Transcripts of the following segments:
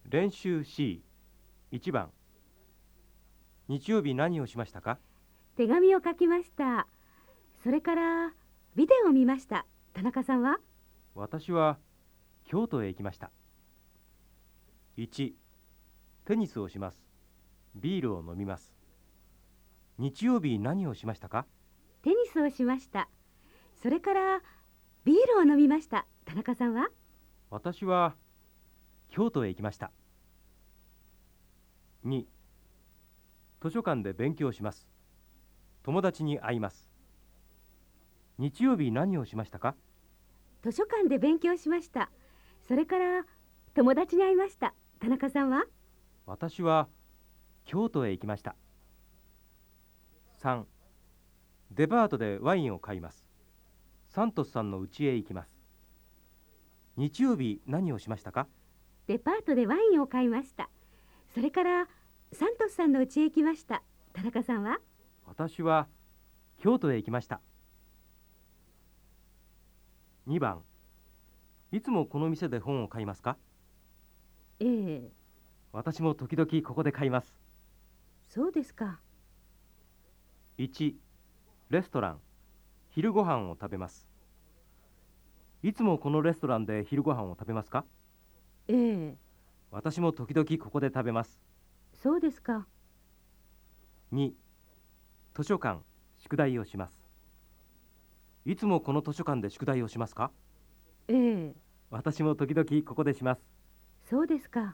練習 C1 番。日曜日何をしましたか？ 手紙を書きました。それからビデオを見ました。田中さんは？ 私は京都へ行きました。1、テニスをします。ビールを飲みます。日曜日何をしましたか？ テニスをしました。それからビールを飲みました。田中さんは？ 私は京都へ行きました。2、図書館で勉強します。友達に会います。日曜日何をしましたか？ 図書館で勉強しました。それから友達に会いました。田中さんは？ 私は京都へ行きました。3、デパートでワインを買います。サントスさんの家へ行きます。日曜日何をしましたか？ デパートでワインを買いました。それからサントスさんの家へ行きました。田中さんは？ 私は京都へ行きました。2番、いつもこの店で本を買いますか？ ええ、 私も時々ここで買います。 そうですか。 1、レストラン、昼ご飯を食べます。いつもこのレストランで昼ご飯を食べますか？ ええ、 私も時々ここで食べます。 そうですか。 2、図書館、宿題をします。いつもこの図書館で宿題をしますか？ ええ、 私も時々ここでします。 そうですか。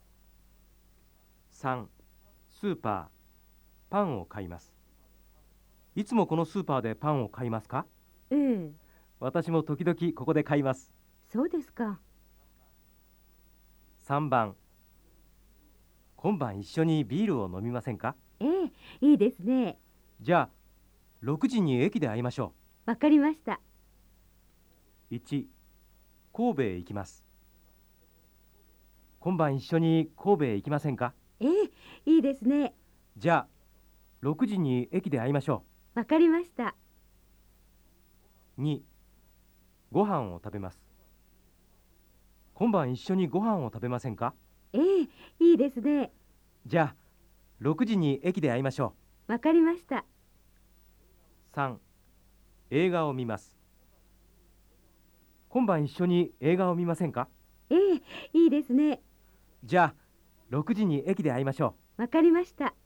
3、スーパー、パンを買います。いつもこのスーパーでパンを買いますか？ ええ、 私も時々ここで買います。 そうですか。 3番、今晩一緒にビールを飲みませんか？ ええ、いいですね。 じゃあ6時に駅で会いましょわかりました。 う。1、神戸へ行きます。今晩一緒に神戸へ行きませんか？ ええ、いいですね。 じゃあ6時に駅で会いましょわかりました。 う。2、ご飯を食べます。今晩一緒にご飯を食べませんか？ ええ、いいですね。 じゃあ6時に駅で会いましょわかりました。 う。3、映画を見ます。今晩一緒に映画を見ませんか？ ええ、いいですね。 じゃあ6時に駅で会いましょう。 わかりました。